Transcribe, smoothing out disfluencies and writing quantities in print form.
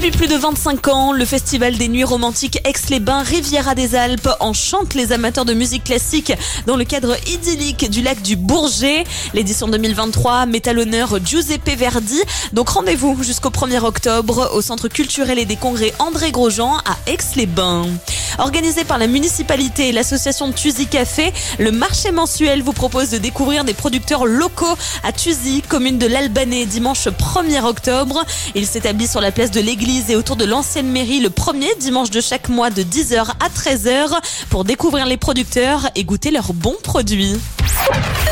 Depuis plus de 25 ans, le Festival des Nuits Romantiques Aix-les-Bains Riviera des Alpes enchante les amateurs de musique classique dans le cadre idyllique du lac du Bourget. L'édition 2023 met à l'honneur Giuseppe Verdi. Donc rendez-vous jusqu'au 1er octobre au Centre culturel et des congrès André Grosjean à Aix-les-Bains. Organisé par la municipalité et l'association Thuzy Café, le marché mensuel vous propose de découvrir des producteurs locaux à Thuzy, commune de l'Albanais, dimanche 1er octobre. Il s'établit sur la place de l'église et autour de l'ancienne mairie le premier dimanche de chaque mois de 10h à 13h pour découvrir les producteurs et goûter leurs bons produits.